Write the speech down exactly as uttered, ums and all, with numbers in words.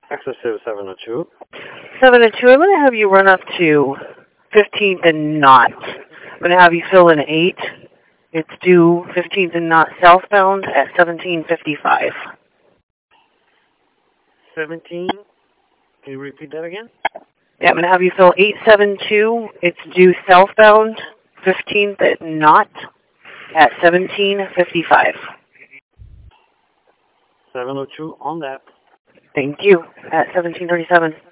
Access to seven oh two. seven oh two, I'm going to have you run up to fifteenth and Knott. I'm going to have you fill in eight. It's due fifteenth and Knott southbound at seventeen fifty-five. seventeen? Can you repeat that again? Yeah, I'm going to have you fill eight seven two. It's due southbound, fifteenth at Knott at seventeen fifty-five. seven oh two on that. Thank you. At seventeen thirty-seven.